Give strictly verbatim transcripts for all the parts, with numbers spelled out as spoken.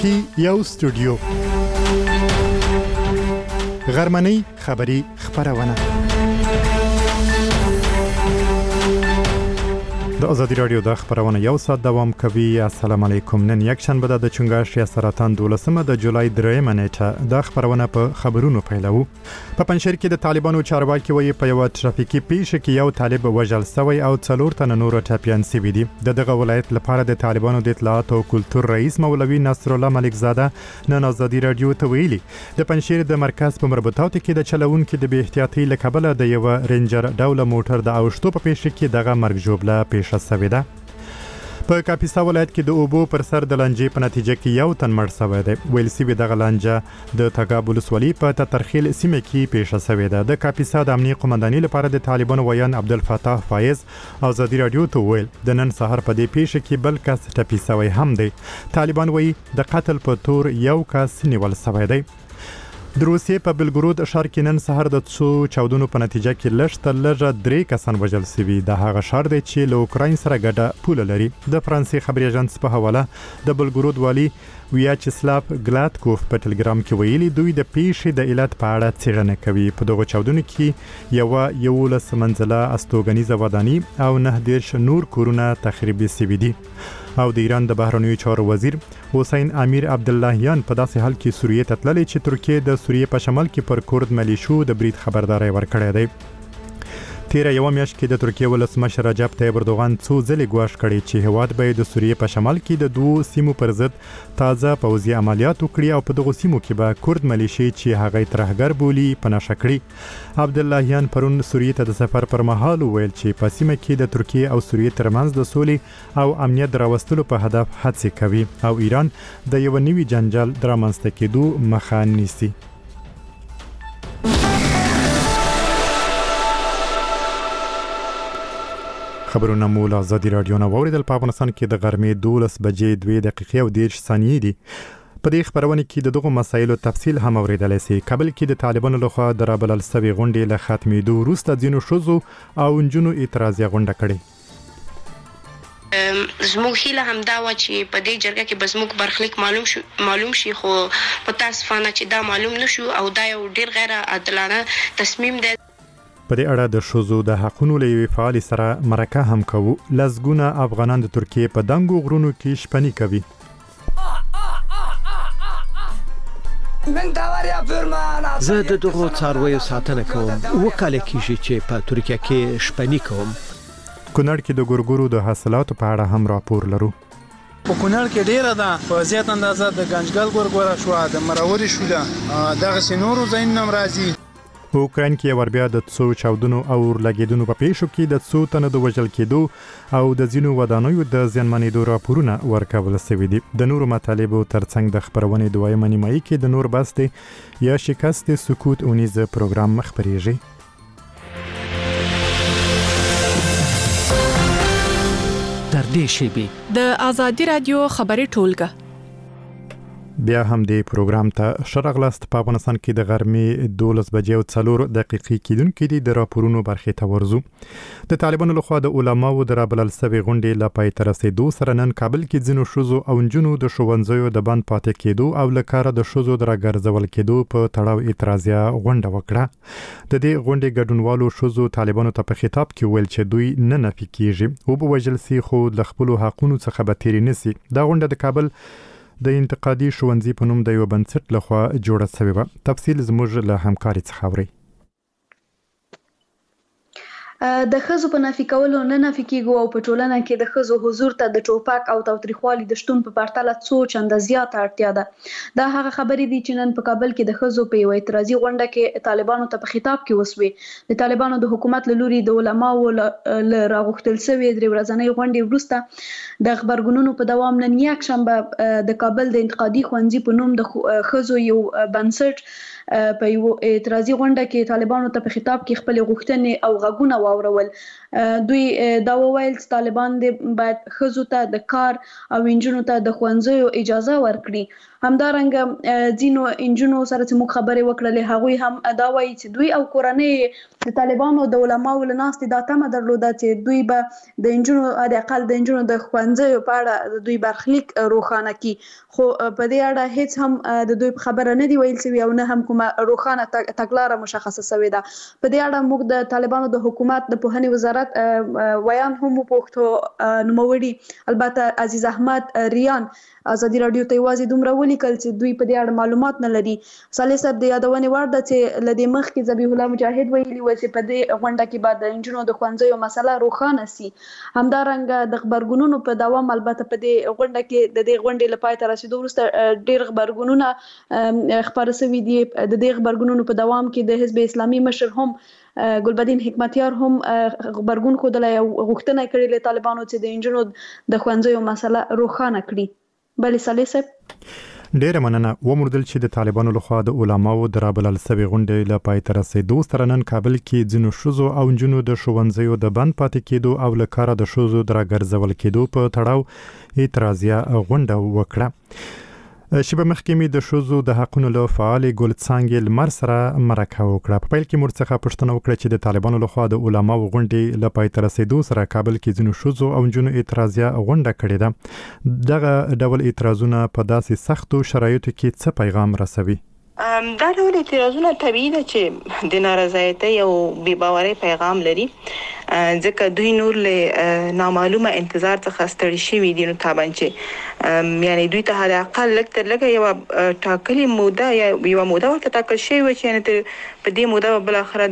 کې یو استودیو غرمنۍ خبری خبرونه د ازادي رادیو د خبرونه یو ساعت دوام کوي. السلام علیکم. نن یک شنبه د چنګاښ یا سرطان دولسمه د جولای درېمه نیټه د خبرونه په خبرونو پیلو. په پنځشیر کې د طالبانو چارواکي وایي په یو ترافیکي پیښه کې یو طالب وژل شوی او څلور تنه نور ټپیان شوي دي. د دغه ولایت لپاره د طالبانو د اطلاعات او کلتور رئیس مولوي نصر الله ملک زاده نن ازادي رادیو ته ویلي د پنځشیر د مرکز په مربوطاتو کې د چلوونکو د بې احتیاطي له کبله د یو رینجر ډوله موټر د اوښتو په پیښه کې دغه مرګ ژوبله پیښه شوې ده. په کاپیسا ولایت کې د اوبو پر سر د لانجې په نتیجه کې یو تن مړ شوی دی. ویل شوي دغه لانجه د تګاب ولسوالۍ په تترخیل سیمه کې پیښه شوې ده. د کاپیسا د امنیه قومندانۍ لپاره د طالبانو ویان عبدالفتاح فایز ازادي رادیو ته ویل د نن سهار په دې پیښه کې بل کس ټپي شوی هم دی. طالبان وایي د قتل په تور یو کس نیول شوی دی. د روسیې په بلګرود ښار کې نن سهار د څو چاودنو په نتیجه کې لږ تر لږه درې کسان وژل شوي. د هغه ښار دی چې له اوکراین سره ګډه پوله لري. د فرانسې خبري اژانس په حواله د بلګرود والي ویاچسلاف ګلاتکوف په ټلګرام کې ویلي دوی د پیښې د علت په اړه څېړنه کوي. په دغه چاودنو کې یو یولس منزله استوګنیزه وداني او نه دېرش نور کورونه تخریب شوي دي. او د ایران د بهرنیو چارو وزیر حسین امیر عبداللهیان په داسې حال کې سوریې ته تللی چې ترکیه د سوریې په شمال کې پر کورد ملیشو د برید خبرداري ورکړې ده. تیره یو میاشت کې د ترکیه ولسمشر رجب طیب اردوغان څو ځلې ګواښ کړی چې هیواد به د سوریې په شمال کې د دوو سیمو پر ضد تازه پوځي عملیات وکړي او په دغو سیمو کې به کورد ملیشي چې هغه ترهګر بولي پناه کړي. عبداللهیان پرون سوریې ته د سفر پر مهال ویل چې په سیمه کې د ترکیه او سوریې ترمنځ د سولې او امنیت راوستلو په هدف هڅې کوي او ایران د یو نوي جنجال د رامنځته کېدو مخه نیسي. خبرونه مو له ازادي رادیو نه واوریدل. په افغانستان کې د غرمې دولس بجې دوه دقیقې او دېرش ثانیې دي. په دې خبرونه کې د دغو مسایلو تفصیل هم اوریدلی سي. کابل کې د طالبانو لخوا د رابلل سوي غونډې له ختمېدو وروسته ځینو ښځو او نجونو اعتراضیه غونډه کړې. زموږ هیله همدا وه چې په دې جرګه کې به زموږ برخلیک معلوم شو معلوم شي خو متاسفانه چې دا معلوم نشو او دا یو ډیر غیر عادلانه تصمیم دی. په دې اړه د ښځو د حقونو له یوې فعالې سره مرکه هم کوو. لسګونه افغانان د ترکیې په دنګو غرونو کې شپني کوي. زه د دغو څارویو ساتنه کوم. اووه کاله کېږي چې په ترکیه کې شپني کوم. کونړ کې د ګورګورو د حاصلاتو په اړه هم راپور لرو. په کونړ کې ډیره ده په زیات اندازه د ګنجګل ګورګوره شو د مراوري شو ده دغه سينورو زین نم راځي. په اوکراین کې وربیا د څو چاودنو او ورلګیدونو په پیښو کې د څو تنو د وژل کېدو او د ځینو ودانیو د زیانمنېدو راپورونه ورکول شوي دي. د نورو مطالبو ترڅنګ د خبرونې دویمه نیمایي کې د نور بست یا شکست سکوت اونیز پروګرام خبرېږي. تر دې شیبې د ازادي رادیو خبري ټولګه بیا هم د پروګرام ته شرغلست. په افغانستان کې د غرمې دولس بجې او څلور دقیقې کېدونکې دي. د راپورونو برخې ته ورځو. د طالبانو لخوا د علماو د رابلل سوي غونډې له پای ته رسېدو سره نن کابل کې ځینو ښځو او نجونو د ښوونځیو د بند پاتې کېدو او له کاره د ښځو د راګرځول کېدو په تړاو اعتراضیه غونډه وکړه. د دې غونډې ګډونوالو ښځو طالبانو ته په خطاب کې ویل چې دوی نه نفي کېږي او به وژل سي خو له خپلو حقونو څخه به تېرې نه سي. دا غونډه د کابل د انتقادي ښوونځي په نوم د یو بنسټ لخوا جوړه شوې وه. تفصیل زموږ له همکاري څخه اورئ. د ښځو په نفي کولو نه نفي کیږو او په ټولنه کې د ښځو حضور ته د ټوپک او تاوتریخوالي د شتون په پرتله څو چنده زیاته اړتیا ده. دا هغه خبرې دي چې نن په کابل کې د ښځو په یو اعتراضي غونډه کې طالبانو ته په خطاب کې وسوې. د طالبانو د حکومت له لوري د علماو له راغوښتل شوې درې ورځنۍ غونډې وروسته د خبرګونونو په دوام نن یک شنبه د کابل د انتقادي ښوونځي په نوم د ښځو یو بنسټ په یو اعتراضي غونډه کې طالبانو ته په خطاب کې خپل غوښتنې او غږونه واورول. دوی دا وویل چې طالبان دې باید ښځو ته د کار او انجونو ته د ښوونځیو اجازه ورکړي. همدارنګه ځینو انجونو سره چې موږ خبرې وکړلې هغوی هم دا وایي چې دوی او کورنۍ د طالبانو د علماو له ناستې دا تمه درلوده چې دوی به د انجونو د اقل د انجونو د ښوونځیو په اړه دوی برخلیک روښانه کړي، خو په دې اړه هیڅ هم د دوی خبره نه دی ویل شوی او نه هم کومه روښانه تګلاره مشخصه شوې ده. په دې اړه موږ د طالبانو د حکومت د پوهنې وزارت ویان هم وپوښتو، نوموړي البته عزیز احمد ریان ازادي رادیو ته یوازې دومره ولیکل چې دوی په دې اړه معلومات نه لري. صالح صاحب د یادونې وړ ده چې له دې مخکې ذبیح الله مجاهد ویلي و چې په دې غونډه کې به د انجونو د ښوونځیو مسله روښانه سي. همدارنګه د خبرګونونو په دوام البته په دې غونډه کې د دې غونډې له پای ته رسیدو وروسته ډېر خبرګونونه خپاره شوي دي. د دې خبرګونونو په دوام کې د حزب اسلامي مشر هم ګلبدین حکمتیار هم خبرګون ښودلی او غوښتنه کړې له طالبانو چې د انجونو د ښوونځیو مسله روښانه کړي. بله صالح صاحب ډیره مننه. وموندل چې د طالبانو لخوا د علماو د رابلل سوي غونډې له پای ته رسیدو سره نن کابل کې ځینو ښځو او نجونو د ښوونځیو د بند پاتې کېدو او له کاره د ښځو د راګرځول کېدو په تړاو اعتراضیه غونډه وکړه. شیبه مخکې مې د ښځو د حقونو له فعالې ګل څانګې لمر سره مرکه وکړه. په پیل کې موږ څخه پوښتنه وکړه چې د طالبانو لخوا د علماو غونډې له پای ته رسیدو سره کابل کې ځینو ښځو او نجونو اعتراضیه غونډه کړې ده. دغه ډول اعتراضونه په داسې سختو شرایطو کې څه پیغام رسوي؟ دا ډول اعتراضونه طبیعي ده چې د نارضایتۍ او بې باورۍ پیغام لري، ځکه دوی نور له نامعلومه انتظار څخه ستړي شوي دي. نو طبعا چې یعنی دوی ته حد اقل لږ تر لږه یوه ټاکلې موده یا یوه موده ورته ټاکل شوې وه چې یعنې په دې موده به بالاخره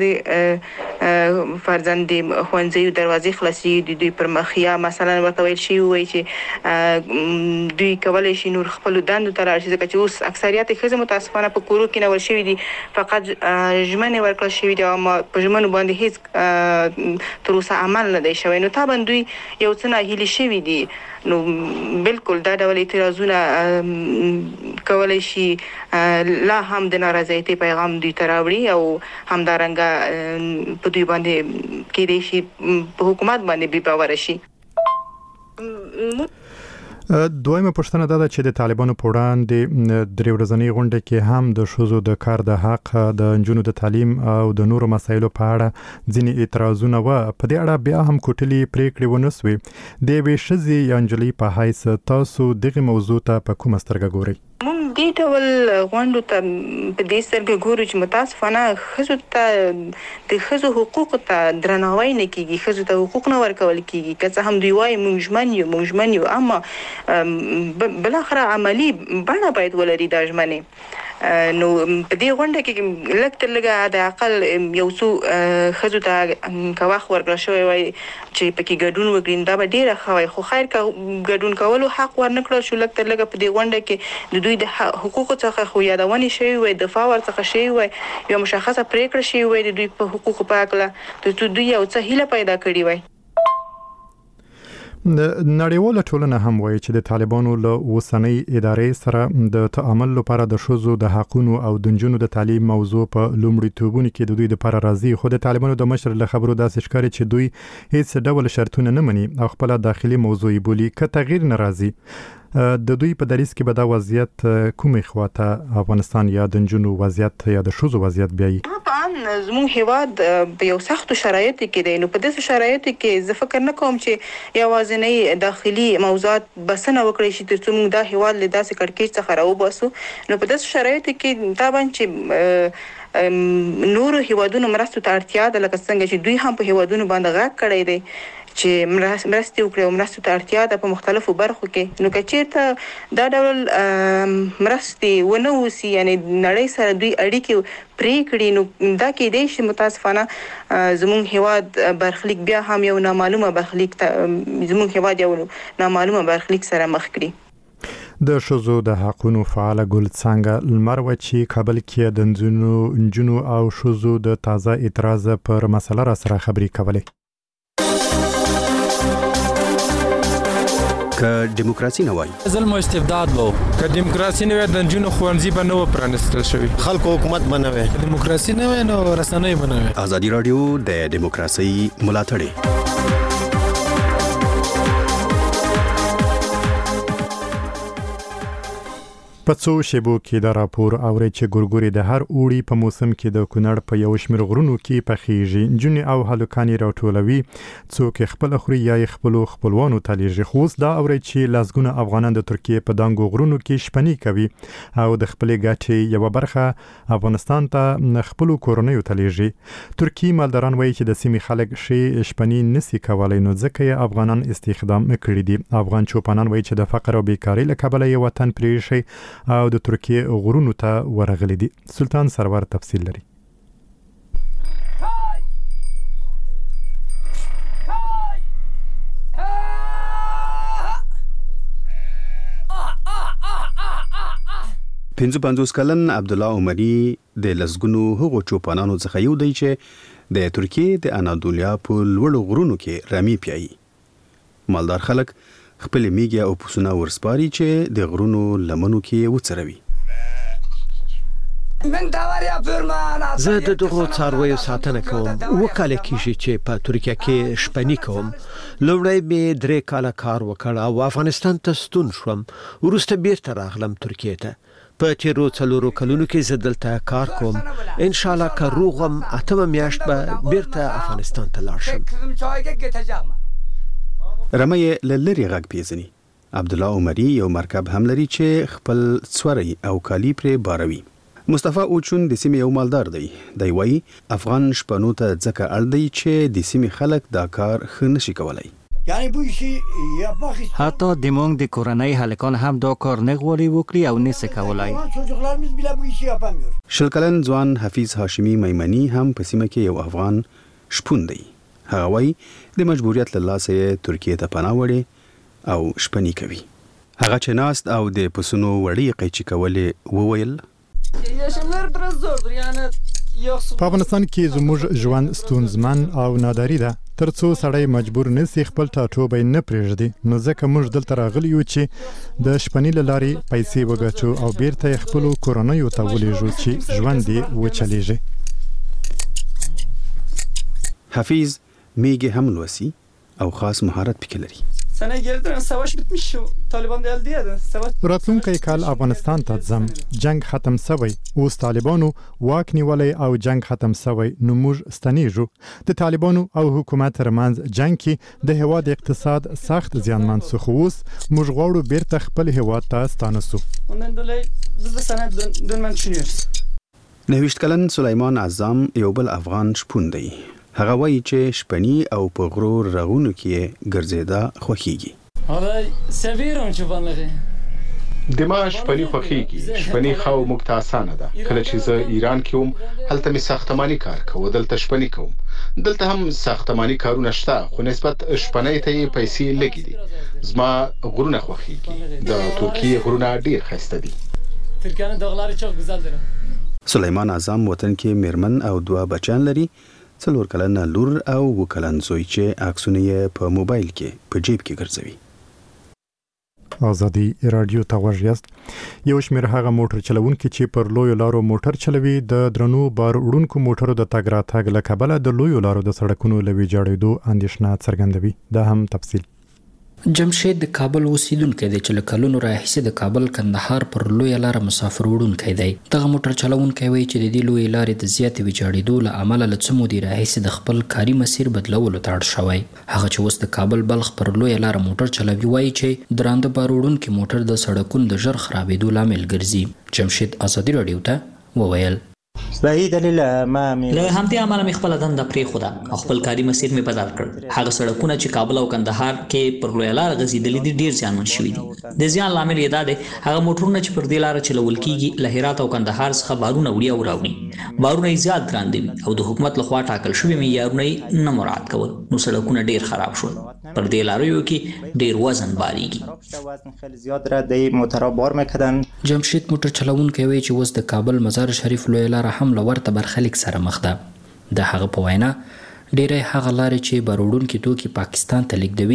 د فرضاً د ښوونځیو دروازې خلاصېږي د دوی پر مخ، یا مثلا ورته ویل شوي وایي چې دوی کولی شي نور خپلو دندو ته لاړ شي، ځکه چې اوس اکثریت ښځې متاسفانه په کورو کې نول شوي دي، فقط ژمنې ورکړل شوي دي او په ژمنو باندې هیڅ تر اوسه عمل نه دی شوی. نو طبعا دوی یو څه ناهیلي شوي دي. نو بالکل دا ډول اعتراضونه کولی شي لا هم د نارضایتۍ پیغام دوی ته راوړي او همدارنګه په دوی باندې کېدای شي په حکومت باندې بې باوره شي. دویمه پوښتنه دا ده چې د طالبانو په وړاندې درې ورځنۍ غونډه کې هم د ښځو د کار د حق، د نجونو د تعلیم او د نورو مسایلو په اړه ځینې اعتراضونه و. په دې اړه بیا هم کوټلې پریکړې ونه سوې. د یوې ښځې یا نجلۍ په حیث تاسو دغه موضوع ته په کومه سترګه ګورئ؟ موږ دې ډول غونډو ته په دې سترګه ګورو چې متاسفانه ښځو ته د ښځو حقوقو ته درناوی نه کېږي، ښځو ته حقوق نه ورکول کېږي. که څه هم دوی وایي موږ ژمن یو موږ ژمن یو، اما بالاخره عملي بڼه باید ولري دا ژمنې. نو په دې غونډه کې لږ تر لږه د اقل یو څو ښځو ته که وخت ورکړل شوی وای چې پکې ګډون وکړي دا به ډېره ښه وای، خو خیر که ګډون کولو حق ورنه کړل شو، لږ تر لږه په دې غونډه کې د دوی د حقوقو څخه خو یادونې شوې وای، دفاع ورڅخه شوې وای، یوه مشخصه پرېکړه شوې وای د دوی په حقوقو په هکله، د دوی یو څه هیله پیدا کړې وای. نړیواله ټولنه هم وایي چې د طالبانو له اوسنۍ ادارې سره د تعامل لپاره د ښځو د حقونو او د نجونو د تعلیم موضوع په لومړیتوبونو کې د دوی لپاره راځي، خو د طالبانو د مشر له خبرو داسې ښکاري چې دوی هیڅ ډول شرطونه نه مني او خپله داخلي موضوع یې بولي. که تغییر نه راځي د دوی په دریځ کې به دا وضعیت کومې خواته افغانستان یا د نجونو وضعیت یا د ښځو وضعیت بیایي؟ طبعا زموږ هیواد په یو سختو شرایطو کې دی. نو په داسې شرایطو کې زه فکر نه کوم چې یوازینی داخلي موضوعات بسنه وکړي شي تر څو موږ دا هیواد له داسې کړکېچ څخه راوباسو. نو په داسې شرایطو کې طبعا چې نورو هیوادونو مرستو ته اړتیا ده، لکه څنګه چې دوی هم په هیوادونو باندې غږ کړی دی چې مرستې وکړي او مرستو ته اړتیا ده په مختلفو برخو کې. نو که چېرته دا ډول مرستې ونه اوسي، یعنې نړۍ سره دوی اړیکې پرې کړي، نو دا کېدای شي متاسفانه زموږ هیواد برخلیک بیا هم یو نامعلومه برخلیک زموږ هیواد یو نامعلومه برخلیک سره مخ کړي. د ښځو د حقونو فعاله ګل څانګه لمر وچی کابل کې د نجونو او ښځو د تازه اعتراض پر مسله را سره خبرې کولې. که دیموکراسي نه وای ظلم او استبداد وو که دیموکراسي نه وای د جنونو خوانزي به نو پرانستل شوی خلکو حکومت بنوي دیموکراسي نه وای نو رسنۍ بنوي ازادي رادیو د دیموکراسي ملاتړ په څو شیبو کې د راپور اوري چې ګورګوري د هر اوړي په موسم کې د کونړ په یو شمېر غرونو کې پخېږي جونې او هلکانې راټولوي څوک خپل خوري یا خپل خپلوانو ته لیږي خو اوس دا اوري چې لسګونه افغانان د ترکیې په دانګو غرونو کې شپنی کوي او د خپل ګټې یو برخه افغانستان ته خپل کورنیو ته لیږي ترکیه مالداران وایي چې د سیمې خلک شي شپنی نسی کولای نو ځکه افغانان استخدام کړي دي افغان چوپانان وایي چې د فقر او بیکاری له کبله یو وطن پرې شي او د ترکیه غرونو ته ورغلي دي سلطان سرور تفصیل لري پنځه پنځوس کلن عبدالله عمری د لسګونو هغو چوپانانو څخه یو دی چې د ترکیه د انادولیا په لوړو غرونو کې رمي پیایي مالدار خلک خپل میږي او پسونه ورسپاري چې د غرونو لمنو کې وڅروي زه د دغو څارویو ساتنه کوم وکاله کیږي چې په ترکیه کې شپنی کوم لومړی مې درې کاله کار وکړ او افغانستان ته ستون شوم وروسته بیرته راغلم ترکیه ته په تیرو څلورو کلونو کې زه دلته کار کوم ان شاء الله که روغم اتمه میاشت به بیرته افغانستان ته لاړ شم رمه لری غږ پیژني عبدالله عمری یو مرکب هم لري چې خپل څوري او کالی پرې باروي مصطفی اوچون د سیمې یو مالدار دی دی وایي افغان شپنو ته ځکه اړ دی چې د سیمې خلک دا کار ښه نشي کولی حتی د مونږ د کورنۍ هلکان هم دا کار نه غواړي وکړي او نشي کولای شل کلن ځوان حفیظ هاشمی میمنی هم په سیمه کې یو افغان شپون دی هغه وایي د مجبوریت له لاسه ترکیه ته پناه وړي او شپنی کوي هغه چې ناست او د پسونو وړي قیچي کولې وویل په افغانستان کې زموږ ژوند ستونزمن او ناداري ده ترڅو سړی مجبور نسی خپل ټاټوبی نه پرېږدي نو ځکه موږ دلته راغلي یو چې د شپنی له لارې پیسې وګټو او بیرته یې خپلو کورنیو ته ولیږو چې ژوند یې وچلیږي حفیظ میگه هم لوسی او خاص مهارت پکې لري سنه گردن سواش bitmiş طالبان د الدیه سواش راتلونکی کال افغانستان ته ځم جنگ ختم شوی اوس طالبانو واک نیولای او جنگ ختم شوی نو موږ ستنیږو د طالبانو او حکومت ترمنځ جنگ کې د هواد اقتصاد سخت زیانمن شو خو اوس موږ غواړو بیرته خپل هواد ته ستانسو ondan dolayı biz de sana dönmen düşünüyoruz نهویشت کلن سلیمان اعظم یو بل افغان شپون دی هغه وایي چې شپنی او په غرور رغونو کې ګرځېدا خوښیږي حالا سویرم چوپانلغه دما شپنی خوښیږي شپنی خو موږ ته اسانه ده کله چې زه ایران کې وم هلته می ساختماني کار کوم دلته شپنی کوم دلته هم ساختماني کارونه شته خو نسبت شپنی ته پیسې لګي دي زما غرونه خوښیږي د ترکیه غرونه ډیر ښایسته دي ترکیه دغلاري çok güzel دي سلیمان اعظم وطن کې میرمن او دوا بچان لري څلور کلن لور او وکلن زوی چې عکسونه یې په موبایل کې په جیب کې ګرځوي ازادي رادیو ته ورجاست یو شمېر هغه موټر چلوونکي چې پر لویو لارو موټر چلوي د درنو بار وړونکو موټرو د تګ راتګ له کبله د لویو لارو د سړکونو له ویجاړېدو اندېښنه څرګندوي دا هم تفصیل جمشید د کابل اوسیدونکی دی چې له کلونو راهیسې د کابل کندهار پر لویه لاره مسافر وړونکی دی دغه موټر چلوونکی وایي چې د دې لویې لارې د زیاتې ویجاړېدو له امله له څه مودې راهیسې د خپل کاري مسیر بدلولو ته اړ شوی هغه چې اوس د کابل بلخ پر لویه لاره موټر چلوي وایي چې درانده بار وړونکي موټر د سړکونو د ژر خرابېدو لامل ګرځي جمشید ازادي راډیو ته وویل صحیح دلیل ما مې له همدې امله مې خپل دنده پرېښوده او خپل کاري مسیر مې بدل کړ هغه سړکونه چې کابل او کندهار کې پر لویه لاره غځېدلي دي ډېر زیانمن شوي دي د زیان لامل یې دا دی هغه موټرونه چې پر دې لاره چلول کېږي له هرات او کندهار څخه بارونه وړي او راوړي بارونه یې زیات ګران دي او د حکومت لخوا ټاکل شوي معیارونه یې نه مراعات کول نو سړکونه ډېر خراب شول پر دې لاریو کې ډېر وزن باریږي جمشید موټر چلوونکی وایي چې اوس د کابل مزار شریف لویه لاره هم له ورته برخلیک سره مخ ده د هغه په وینا ډېری هغه لارې چې بار وړونکي توکي پاکستان ته لیږدوي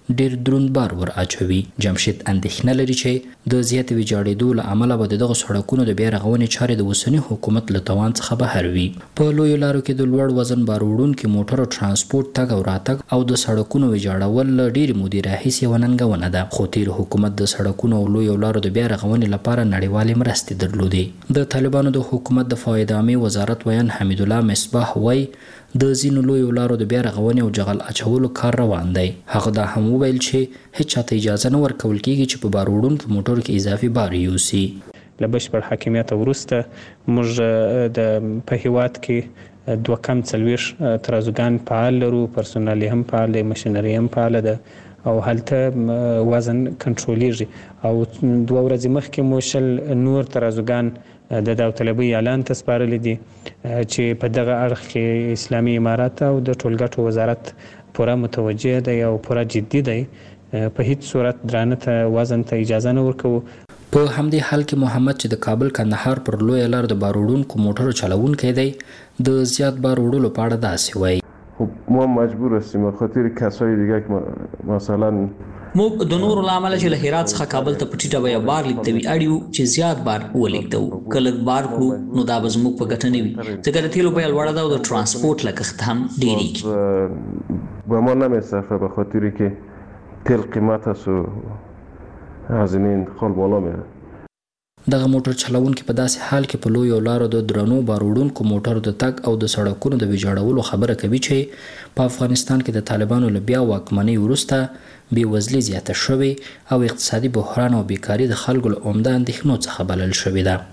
ډیر دروند بار ور اچوي. جمشید اندېښنه لري چې د زیاتې ویجاړېدو له امله به دغه سړکونو د بیا رغونې چارې د اوسني حکومت له توان څخه بهر وي. په لویو لارو کې د لوړ وزن بار وړونکي موټرو ترانسپورت تګ او راتګ او د سړکونو ویجاړول له ډېرې مودې راهیسې یوه ننګونه ده. خو تیر حکومت د سړکونو او لویو لارو د بیا رغونې لپاره نړیوالې مرستې درلودې. د طالبانو د حکومت د فایده عامې وزارت ویان حمید الله مصباح وایي د ځینو لویو لارو د بیا رغونې او جغل اچولو کار روان دی. هغه دا هم وویل چې هیڅ چاته اجازه نه ورکول کیږي چې په بار وړونکو موټرو کې اضافي بار یوسي. له بشپړ حاکمیت وروسته موږ د په هیواد کې دوه کم څلوېښت ترازوګان فعال لرو، پرسونل هم فعال دی، مشینري هم فعال ده او هلته وزن کنټرولېږي. او دوه ورځې مخکې مو شل نور ترازوګان د داوطلبۍ اعلان ته سپارلی دي چې په دغه اړخ کې اسلامي امارات او د ټولګټو وزارت پوره متوجه دی او پوره جدي دی. په هیڅ صورت درانه ته وزن ته اجازه نه ورکوو. په همدې حال کې محمد چې د کابل کندهار پر لویه لار د بار وړونکو موټرو چلوونکی دی د زیات بار وړلو په اړه داسې وایي. خب ما مجبور هستیم به خاطر کسای دیگه که مثلا موږ د نورو له امله چې له هرات څخه کابل ته په ټیټه بیه بار لیږدوي اړیو چې زیات بار ولېږدوو. که لږ بار کړو نو دا به زموږ په ګټه نه وي ځکه د تیلو بیه لوړه ده او د ترانسپورت لګښت هم ډېرېږي. به ما نمیصرفه به خاطری که تیل قیمت است و هزینه انتقال بالا میره. دغه موټر چلوونکي په داسې حال کې په لویو لارو د درنو بار وړونکو موټرو د تګ او د سړکونو د ویجاړولو خبره کوي چې په افغانستان کې د طالبانو له بیا واکمنۍ وروسته بېوزلي زیاته شوې او اقتصادي بحران او بیکاري د خلکو له عمده اندېښنو څخه بلل شوې ده.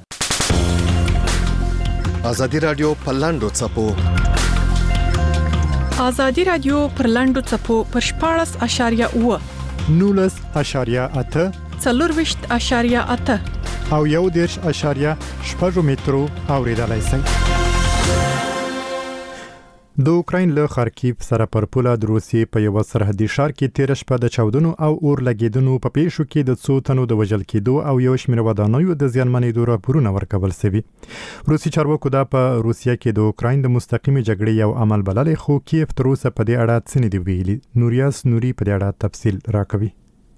ازادي راډیو په لاندو څپو ازادي راډیو پر لاندو څپو پر شپاړس اشاریه اوه نولس اشاریه اته څلورویشت اشاریه اته او یو دېرش اشاریه شپږ مترو اوریدلای شئ. د اوکراین له خارکیف سره پر پوله د روسیې په یو سرحدي ښار کې تیر شپه د چاودنو او اور لګیدنو په پیښو کې د څو تنو د وژل کېدو او یو شمېر ودانیو د زیانمنېدو راپورونه ورکول شوي. روسي چارواکو دا په روسیه کې د اوکراین د مستقیمې جګړې یو عمل بللی، خو کیف تر اوسه په دې اړه څه نه دي ویلي. نوریاس نوري په دې اړه تفصیل راکوي.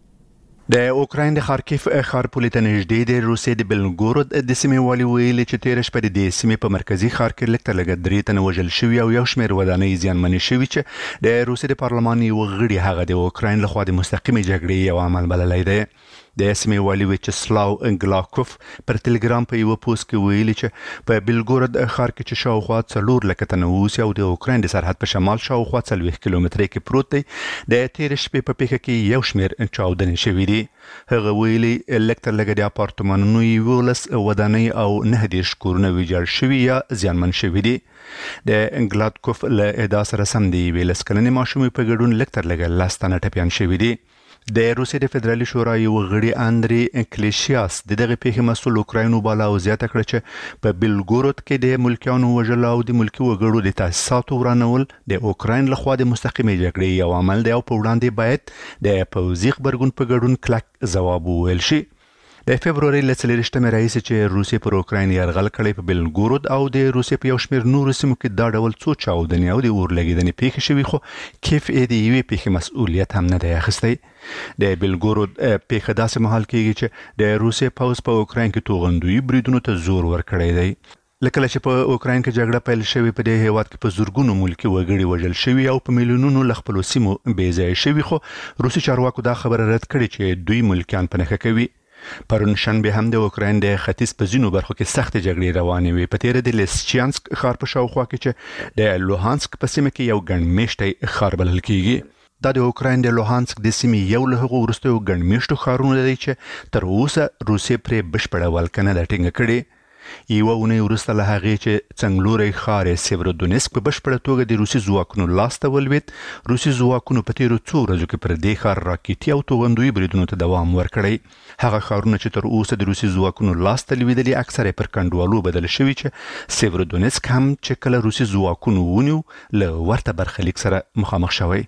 د اوکراین د خارکیف ښار پولې ته نږدې د روسیې د بلګورود د سیمې والي ویلي چې تېره شپه د دې سیمې په مرکزي ښار کې لږ تر لږه درې تنه وژل شوي او یو شمېر ودانۍ زیانمنې شوي چې د روسیې د پارلمان یو غړي هغه د اوکراین لخوا د مستقیمې جګړې یو عمل بللی دی. د سیمې والي ویچسلاو انګلاکوف پر ټلګرام په یو پوسټ کې ویلي چې په بلګورود ښار کې چې شاوخوا څلور لکه تنه اوسي او د اوکراین د سرحد په شمال شاوخوا څلوېښت کیلومترۍ کې پروت دی، د تېرې شپې په پیښه کې یو شمېر چاودنې شوي دي. هغه ویلي لږ تر لږه د اپارتمانونو یولس ودانۍ او نهه دېرش کورونه ویجاړ شوي یا زیانمن شوي دي. د انګلاکوف له ادعا سره سم د یوې لس کلنې ماشومې په ګډون لږ تر لږه لس تنه ټپیان شوي دي. د روسیې د فدرالي شورا یو غړي اندري کلیشیاس د دغه پیښې مسؤل اوکراین وباله او زیاته کړه چې په بلګورود کې د ملکیانو وژل او د ملکي وګړو د تاسیساتو ورانول د اوکراین لخوا د مستقیمې جګړې یو عمل دی او په وړاندې باید د پوځي غبرګون په ګډون کلک ځواب وویل شي. د فبروري له څلېرویشتمې راهیسې چې روسیې پر اوکراین یرغل کړی په بلګورود او د روسیې په یو شمېر نورو سیمو کې دا ډول څو چاودنې او د اور لګېدنې پیښې شوي، خو کیف یې د یوې پیښې مسؤلیت هم نه دی اخیستی. د بلګورود پیښه داسې مهال کېږي چې د روسیې پوځ په اوکراین کې توغندویي بریدونو ته زور ورکړی دی. لکه چې په اوکراین کې جګړه پیل شوې په دې هیواد کې په زورګونو ملکي وګړي وژل شوي او په میلیونونو له خپلو سیمو بې ځایه شوي، خو روسي چارواکو دا خبره رد کړې چې دوی ملکیان په نښه کوي. پرون شنبه هم د اوکراین د ختیځ په ځینو برخو کې سختې جګړې روانې وې. په تېره د لیسچانسک ښار په شاوخوا کې چې د لوهانسک په سیمه کې یو ګڼ میشتی ښار بلل کېږي. دا د اوکراین د لوهانسک د سیمې یو له هغو وروستیو ګڼ میشتو ښارونه دی چې تر اوسه روسیې پرې بشپړه ولکه نه ده ټینګه کړې. یوه اونۍ وروسته له هغې چې څنګلوری ښار یې سیورودونیسک په بشپړه توګه د روسي ځواکونو لاسته ولوېد، روسي ځواکونو په تېرو څو ورځو کې پر دې ښار راکېټي او توغندویي بریدونو ته دوام ورکړی. هغه ښارونه چې تر اوسه د روسي ځواکونو لاسته لوېدلي اکثر یې پر کنډوالو بدل شوي، چې سیورودونیسک هم چې کله روسي ځواکونو ونیو له ورته برخلیک سره مخامخ شوی.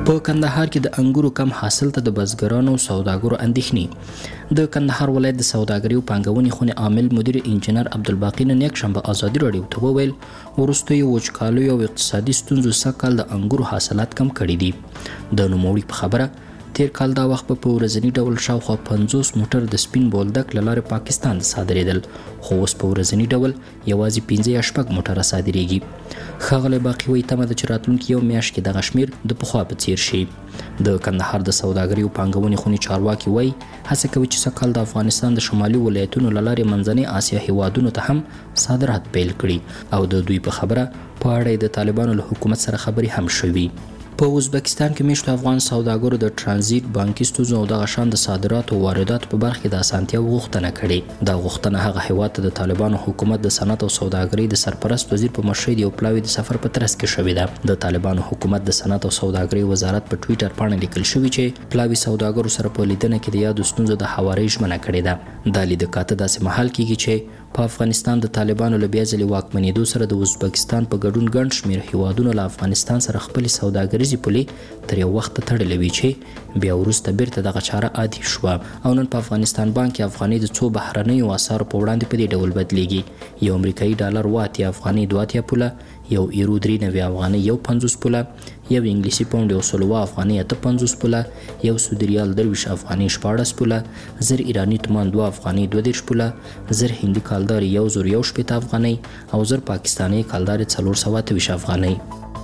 په کندهار کې د انګورو کم حاصل ته د بزګرانو او سوداګرو اندېښنې. د کندهار ولایت د سوداګرۍ او پانګونې خونې عامل مدیر انجنیر عبدالباقی نن یکشنبه ازادي راډیو ته وویل وروستیو وچکالیو او اقتصادي ستونزو سږ د انګورو حاصلات کم کړي دي. د نوموړي په خبره تیر کال دا وخت په ورځنی ډول شاوخوا پنځوس موټر د سپین بولدک له لارې پاکستان ته صادرېدل، خو اوس په ورځنی ډول یوازې پنځه یا شپږ موټره صادریږي. ښاغلی باقي وایي تمه ده چې راتلونکي یو میاشت کې دغه شمېر د پخوا په څیر شي. د کندهار د سوداګرۍ او پانګونې خونې چارواکي وایي هڅه کوي چې سږ کال د افغانستان د شمالي ولایتونو له لارې منځنۍ اسیا هیوادونو ته هم صادرات پیل کړي او د دوی په خبره په اړه د طالبانو له حکومت سره خبرې هم شوي. په ازبکستان کې میشتو افغان سوداګرو د ترانزیت بانکي ستونزو او دغه شان د صادراتو او وارداتو په برخه کې د اسانتیا غوښتنه کړې. دا غوښتنه هغه هیواد ته د طالبانو حکومت د صنعت او سوداګرۍ د سرپرست وزیر په مشرۍ د یو پلاوي د سفر په ترڅ کې شوې ده. د طالبانو حکومت د صنعت او سوداګرۍ وزارت په ټویټر باندې لیکل شوی چې پلاوي سوداګرو سره په لیدنه کې د یادو ستونزو د هوارۍ ژمنه کړې ده. دا لید کاته داسې مهال کیږي چې په افغانستان د طالبانو له بیا ځلې واکمنېدو سره د ازبکستان په ګډون ګڼ شمېر هیوادونو له افغانستان سره خپلې سوداګریزې پولې تر یو وخته تړلې وي چې بیا وروسته بیرته دغه چاره عادي شوه او نن په افغانستان بانک کې افغانۍ د څو بهرنیو اسعارو په وړاندې په دې ډول بدلیږي. یو امریکایي ډالر اوه اتیا افغانۍ دوه اتیا پوله، یو ایرو درې نوي افغانۍ یو پنځوس پوله، یو انګلیسي پاونډ یو سل اوه افغانۍ اته پنځوس پوله، یو سعودي ریال درویشت افغانۍ شپاړس پوله، زر ایراني تومان دوه افغانۍ دوه دېرش پوله، زر هندي کالداري یو زر یو شپېته افغانۍ او زر پاکستاني کالداري څلور سوه اته ویشت افغانۍ.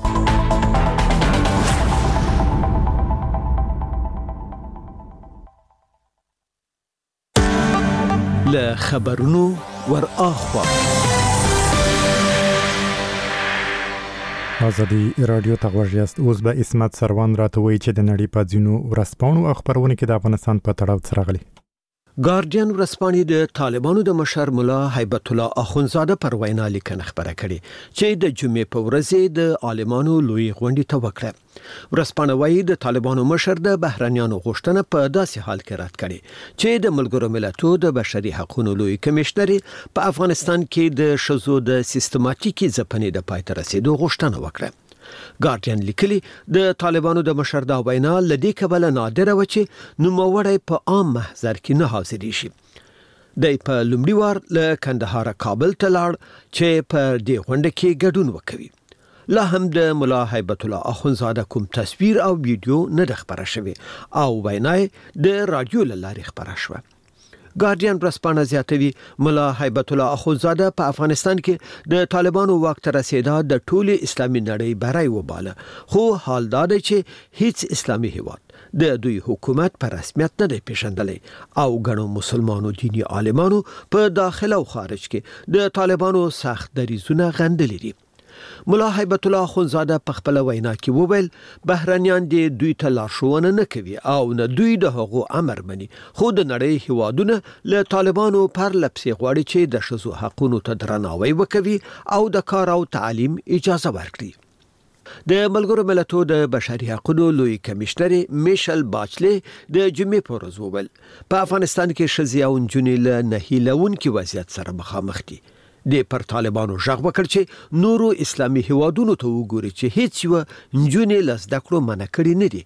له خبرونو ور اخوا ازادي رادیو ته غوږ یاست. اوس به اسمت سروان راته وایي چې د نړۍ په ځینو ورځپاڼو او خبرونو کې د افغانستان په تړاو څه راغلي. ګارډین ورځپاڼې د طالبانو د مشر مولا هیبت الله اخونزاده پر وینا لیکنه خبره کړې چې د جمعې په ورځ د عالمانو لوی غونډې ته وکړه. ورځپاڼه وايي د طالبانو مشر د بهرنیانو غوښتنه په داسې حال کې رد کړې چې د ملګرو ملتونو د بشري حقوقو لوی کمشنر په افغانستان کې د شذو د سیستماتیکي ځپنې د پای ته رسیدو غوښتنه وکړه. ګارډین لیکلي د طالبانو د مشر دا وینا لدې کبله نادره و چې نوموړی په عام محضر کې نه حاضرې شي. د په لومړي وار له کندهار کابل ته لاړ چې په دې غونډه کې ګډون وکوي. لا هم د مولا هیبت الله اخونزاده کوم تصویر او ویډیو نه د خبره شوی او وینا د رادیو له لارې خبره شوه. ګارډین ورځپاڼه زیاتوي مولا هیبت الله اخونزاده په افغانستان کې د طالبانو واک ته رسیدا د ټولي اسلامي نړۍ برای وباله، خو حال دا دی چې هیڅ اسلامي هیواد د دوی حکومت په رسمیت نه دی پیژندلی او ګڼو مسلمانو دینی عالمانو په داخله او خارج کې د طالبانو سخت دریځونه غندلي دي. مولا هیبت الله اخونزاده په خپل وینا کې وویل بهرنیان دې دوی ته لارښوونه نه کوي او نه دوی د هغو امر مني، خو د نړۍ هیوادونه له طالبانو پر لپسې غواړي چې د ښځو حقونو ته درناوی وکوي او د کار او تعلیم اجازه ورکړي. د ملګرو ملتونو د بشري حقوقو لوی کمشنر میشل باچلی د جمعې په ورځ وویل په افغانستان کې ښځې او نجونې له نهیلونکي وضعیت سره مخامخ دي. د پر طالبانو ژغ وکړ چې نورو اسلامي هیوادونو ته وګوري چې هیڅ یو نجونې له زده کړو منع کړي نه دي.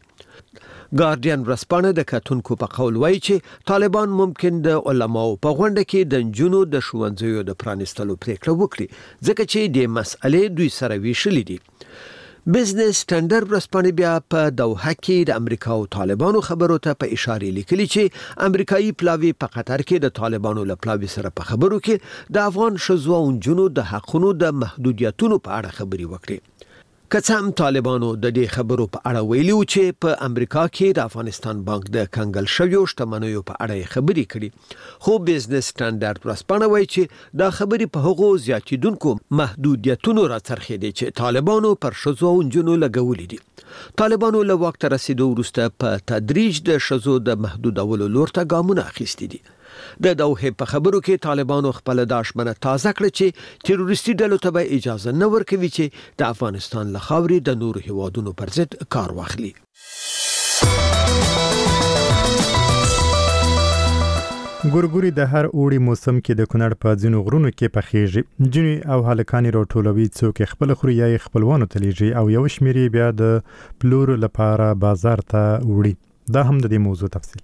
ګارډین ورځپاڼه د کتونکو په قول وایي چې طالبان ممکن د علماو په غونډه کې د نجونو د ښوونځیو د پرانیستلو پریکړه وکړي ځکه چې د مسئلې دوی سره ویشلې دي. بزنس سټنډرډ ورځپاڼه بیا په دوحه کې د امریکا او طالبانو خبرو ته په اشاره لیکلي چې امریکایي پلاوی په قطر کې د طالبانو له پلاوی سره په خبرو کې د افغان ښځو او نجونو د حقونو د محدودیتونو په اړه خبري وکړي. که څه هم طالبانو د دې خبرو په اړه ویلي و چې په امریکا کې د افغانستان بانک د کنګل شویو شتمنیو په اړه خبري کړي، خو بزنس سټنډرډ ورځپاڼه وایي چې دا خبري په هغو زیاتیدونکو محدودیتونو راڅرخېدي چې طالبانو پر ښځو او نجونو لګولي دي. طالبانو له واک ته رسیدو وروسته په تدریج د ښځو د محدودولو لور ته ګامونه اخیستي دي. د دوحه په خبرو کې طالبانو خپل داشمنه تازه کړ چې تروریستي ډلو ته به اجازه نه ورکوي چې د افغانستان له خاورې د نورو هیوادونو پر ضد کار واخلي. ګورګوري د هر اوړي موسم کې د کونړ په ځینو غرونو کې پخېږي. جنې او هلکان راټولوي، څوک خپل خوري یا خپلوانو ته لیږي او یو شمېر بیا د پلور لپاره بازار ته وړي. دا هم د دې موضوع تفصیل.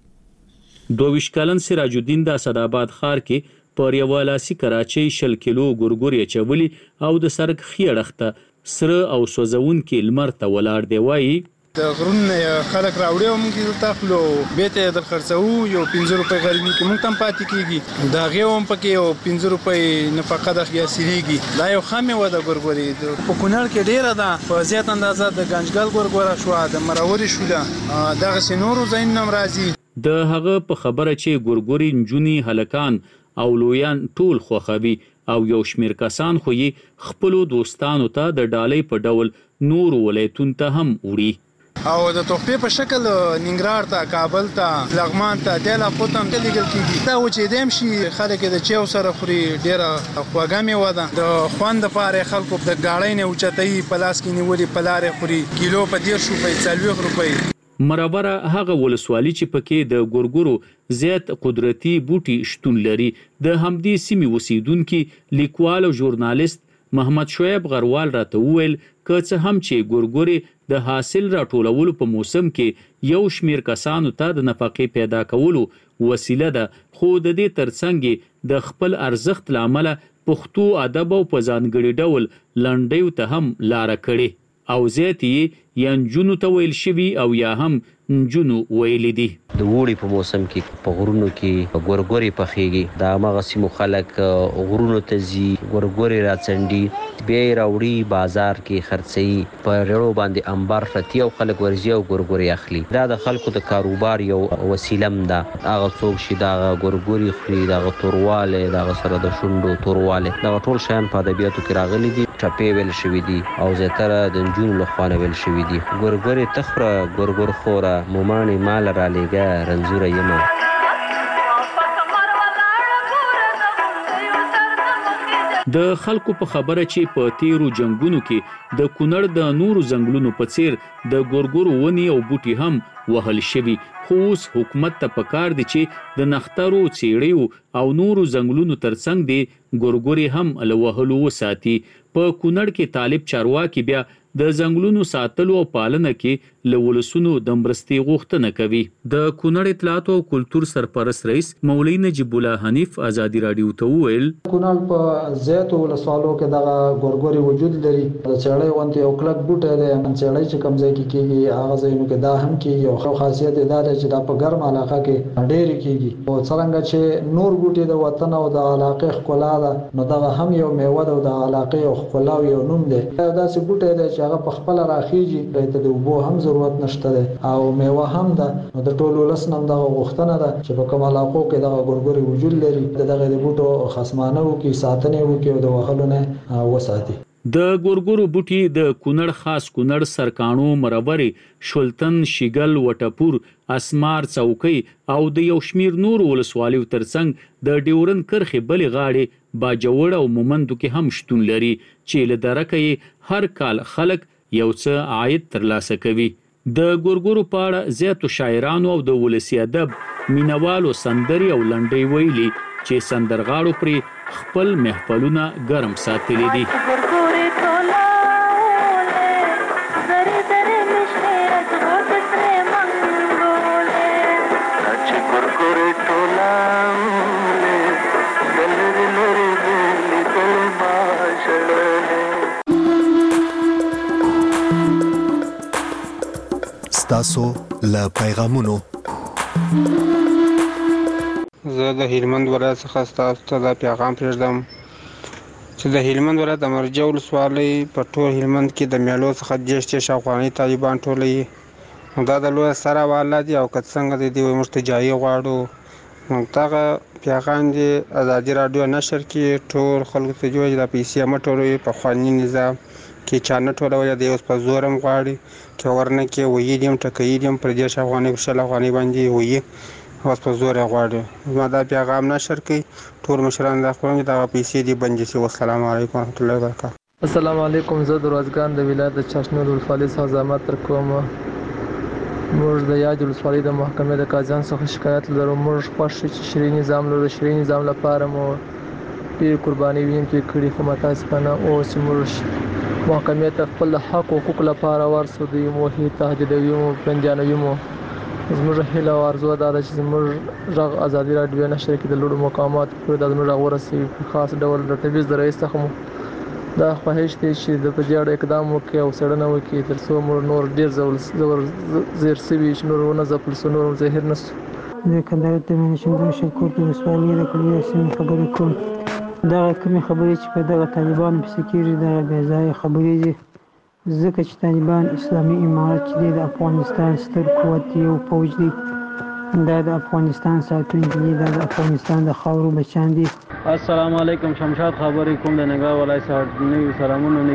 دوه کلن سراج الدین د اسداباد ښار کې پر یو لاسي کراچۍ شل کیلو ګورګوري چولي او د سرک خېړخته سره او سوزون کې لمر ته ولاړ دی. وایي د غرونه خلک راوړي او موږ دلته خپلو بیته د خرڅو یو پنځه روپۍ غریبي کې موږ تم پاتې کیږي. دا غيوم پکې یو پنځه روپۍ نفقه د خیاسيږي. دا یو خامې و د ګورګوري په کونړ کې ډیره ده. په زیات اندازه د گنجګل ګورګورا شو، د مراوري شو، دغه سينورو زین نم راځي. د هغه په خبره چې ګورګوري نجونی هلکان او لویان ټول خوخوي او یو شمیر کسان خو یې خپل دوستانو ته د ډالۍ په ډول نور ولایتون ته هم وړي او د توفیق په شکل ننګرهار ته، کابل ته، لغمان ته، دلا پوتم ته لګل کیږي. دا و چې دیم شي خلک د چیو سره خوري ډیره خواږه می ودا د خوند لپاره خلکو د گاړې نه اوچتای پلاس کې نیولې پلارې خوري کیلو په ډیر شو په څلوي روپۍ. مرابره هغه ولسوالي چې پکې د ګورګورو زیات قدرتي بوټي شتون لري. د همدې سیمې اوسیدونکو لیکوال او ژورنالیست محمد شعیب غروال راته وویل که څه هم چې ګورګوري د حاصل راټولولو په موسم کې یو شمیر کسانو ته د نفقې پیدا کولو وسیله ده، خو د دې ترڅنګ د خپل ارزښت لامل پښتو ادب او په ځانګړي ډول لنډیو ته هم لار کړي او زیاتی یا نجونو ته ویل شوی او یا هم نجونو ویل دي. د وړي په موسم کې په غرونو کې ګورګوري پخېږي. دا مغه سیمو خلک غرونو ته ځي، ګورګوري راڅنډي، بیا راوړي بازار کې خرڅي، په رړو باندې انبار فتی او خلک ورځي او ګورګوري اخلي. دا د خلکو د کاروبار یو وسیله ده. هغه څوک چې دا ګورګوري خوري، دا تورواله، دا سره د شوندو تورواله، دا ټول شیان په ادبیاتو کې راغلي دي. ټپې ویل شوی دي او زیاتره د نجونو له خوا ویل شوی دي. ګورګوري تخره ګورګور خوره موماني مال را لګا رنزوره یمه. د خلکو په خبره چې په تیرو جنگونو کې د کونړ د نورو ځنګلونو په څیر د ګورګورو ونی او بوټي هم وهل شوی، خو اوس حکومت ته پکار دی چې د نخترو، چیړیو او نورو ځنګلونو ترڅنګ دی ګورګوري هم له وهلو وساتي. په کونړ کې طالب چارواکي بیا د ځنګلونو ساتلو او پالنه کې له ولسونو د مرستې غوښتنه کوي. د کونړ اطلاعات او کلتور سرپرست رئیس مولوی نجیب الله حنیف ازادي رادیو ته وویل کونړ په زیاتو ولسوالو کې د ګورګوري وجود لري. د چړې وانت یو کلک بوټی دی، چړې چې کوم ځای کې کېږي هغه ځایونو کې دا هم کېږي. او خاصیت دا دی چې دا په ګرم علاقه کې ډېر کېږي. او څنګه چې نور بوټي د وطن او د علاقې ښکلا ده، نو دا هم یو میوه ده او د علاقې او ښکلا یو نوم دی. دا چې بوټی دی چې هغه په خپل راخیږي، ته د اوبو هم ضرورت نشته ده او میوه هم ده. نو د ټولو لسنم دغه غوښتنه ده چې په کوم علاقو کې دغه ګورګوري وجود لري، دغه د بوټو خصمانه وکي، ساتنه وکي او د وهلونه وساتي. د ګورګورو بوټي د کونړ خاص کونړ سرکانو، مربري، شولتن، شیګل، وټپور، اسمار، څوکۍ او د یو شمیر نور ولسوالیو ترڅنګ د ډیورن کرخې بلې غاړې باجوړ او مومندو کې هم شتون لري چې له درکه هر کال خلک یو څه عاید ترلاسه کوي. د ګورګورو په اړه زیاتو شاعرانو او د ولسي ادب مینوالو سندري او لنډۍ ویلي چې سندرغاړو پرې خپل محفلونه ګرم ساتلي دي. تاسو له پیغامونو زه د هلمند ولایت څخه تاسو ته دا پیغام پرېږدم چې د هلمند ولایت د مرجع ولسوالۍ په ټول هلمند کې د میلو څخه دېرش دېرش افغاني طالبان ټولوي. دا د لویه سره والا دي او که څنګه د دې موږ ته جایي غواړو. دغه پیغام دی ازادي راډیو نشر کې ټول خلکو ته جوړ د پیسې مټولوي په خواني نظام کې چانه ټولول دی اوس په زورم غواړي چې ورنه کې وې دیم ټکې دیم پر دې افغاني پر شل افغاني باندې وې اوس په زور غواړي. ما دا پیغام نشر کوي ټول مشران د خپل د پیسې دی بندي سي. والسلام علیکم ورحمت الله وبرکاته. السلام علیکم. زه د روزګان د ولایت د چشنور ولسوالۍ څخه زحمت تر کوم. موږ د یاد ولسوالۍ د محکمې د قاضیانو څخه شکایت لرو. موږ خوښ چې شرعي نظام لرو. شرعي نظام لپاره مو ډېر قرباني وینکې کړي، خو متاسفانه اوس موږ محکمې ته خپل حق او حقوق لپاره ورسو. دوی مو هي تهدیدوي مو، بندیانوي مو. زموږ هیله او آرزو دا ده چې زموږ غږ ازادي راډیو نشر کې د لوړو مقاماتو پورې دا زموږ غږ ورسوي. په خاص ډول د تبعیض د رئیس څخه مو دا خواهش دی چې د په دې اړه اقدام وکړي او څېړنه وکړي تر څو موږ نور ډېر ځور زیر سوي چې نور ونه ځپل سو، نور زهر نه سو. د کندهار د منشندو شکور د ولسوالۍ د کلیو سیمې خبرې کوم. دغه کومې خبرې چې په دغه طالبانو پسې کېږي دغه بې ځایه خبرې دي، ځکه چې طالبان اسلامي امارت چې دی د افغانستان ستر قوت یو پوج دی، دا د افغانستان ساتونکي دي، دا د افغانستان د خاورو بچیان دي. السلام علیکم، شمشاد خبرې کوم د ننګرهار ولایت څخه. نوي سلامونه